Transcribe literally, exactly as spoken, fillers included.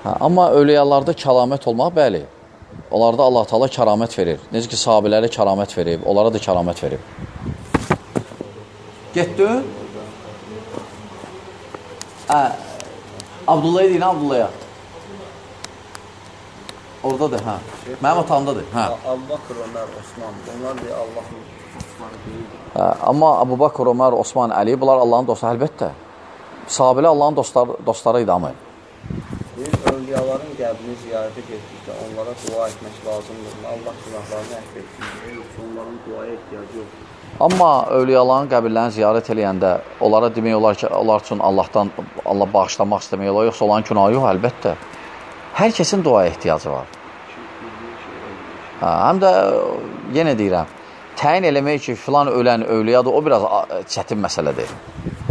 Hə, amma övliyalarda kəramət olmaq, bəli. Onlarda Allah Taala kəramət verir. Necə ki, sahabelərə kəramət verib, onlara da kəramət verib. Getdin? Hə, Abdullah'ı deyin, Abdullah'a. Oradadır, hə. Mənim otağımdadır, hə. Abu Bakr, Ömər, Osman, onlar da Allahın dostları deyildir. Hə, amma Abu Bakr, Ömər, Osman, Əli, bunlar Allahın dostları, əlbəttə. Sahabelər Allahın dostları, dostları idi amma. Biz övliyaların qəbrini ziyarətə getdikdə onlara dua etmək lazımdır. Allah günahlarını əhv etsin. Onların duaya ehtiyacı yoxdur. Amma övliyaların qəbirlərini ziyarət eləyəndə onlara demək olar ki, onlar üçün Allahdan Allah bağışlamaq istəmək olar, yoxsa onların günahı yox, əlbəttə. Hər kəsin duaya ehtiyacı var. Hə, həm də yenə deyirəm, təyin eləmək ki, filan ölən övliyadır, o biraz çətin məsələdir.